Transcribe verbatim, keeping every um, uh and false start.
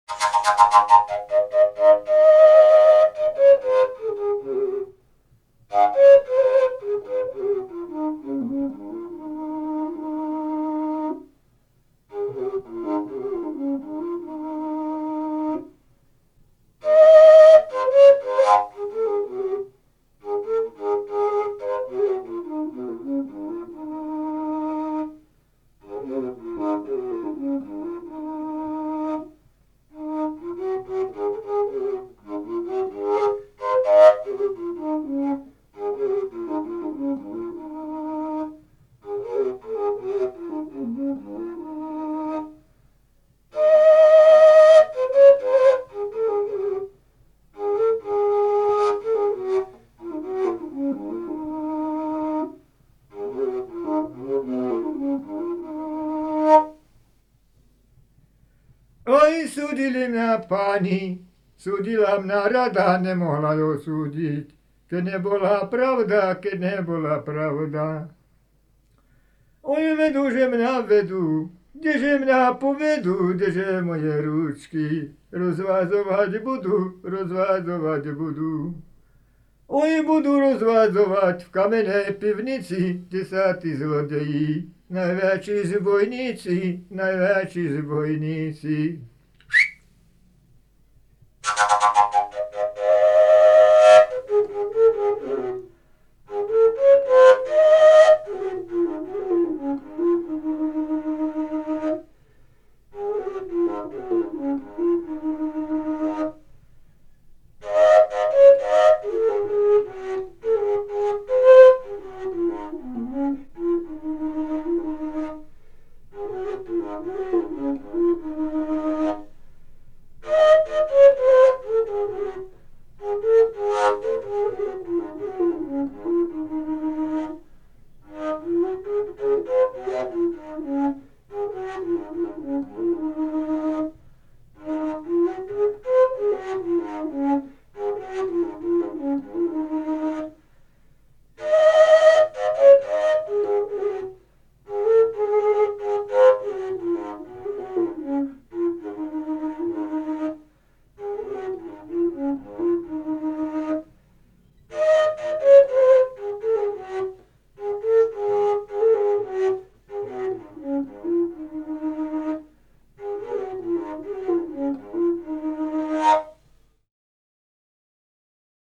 Oj, súdili mňa páni, súdila mňa rada, nemohla ju súdiť, keď nebola pravda, keď nebola pravda. Oni vedú, že mňa vedú, kdeže mňa povedú, kdeže moje rúčky rozvázovať budú, rozvázovať budú. Oni budú rozvádzovať v kamennej pivnici, kde sa tí zlodejí, najväčší zbojníci, najväčší zbojníci.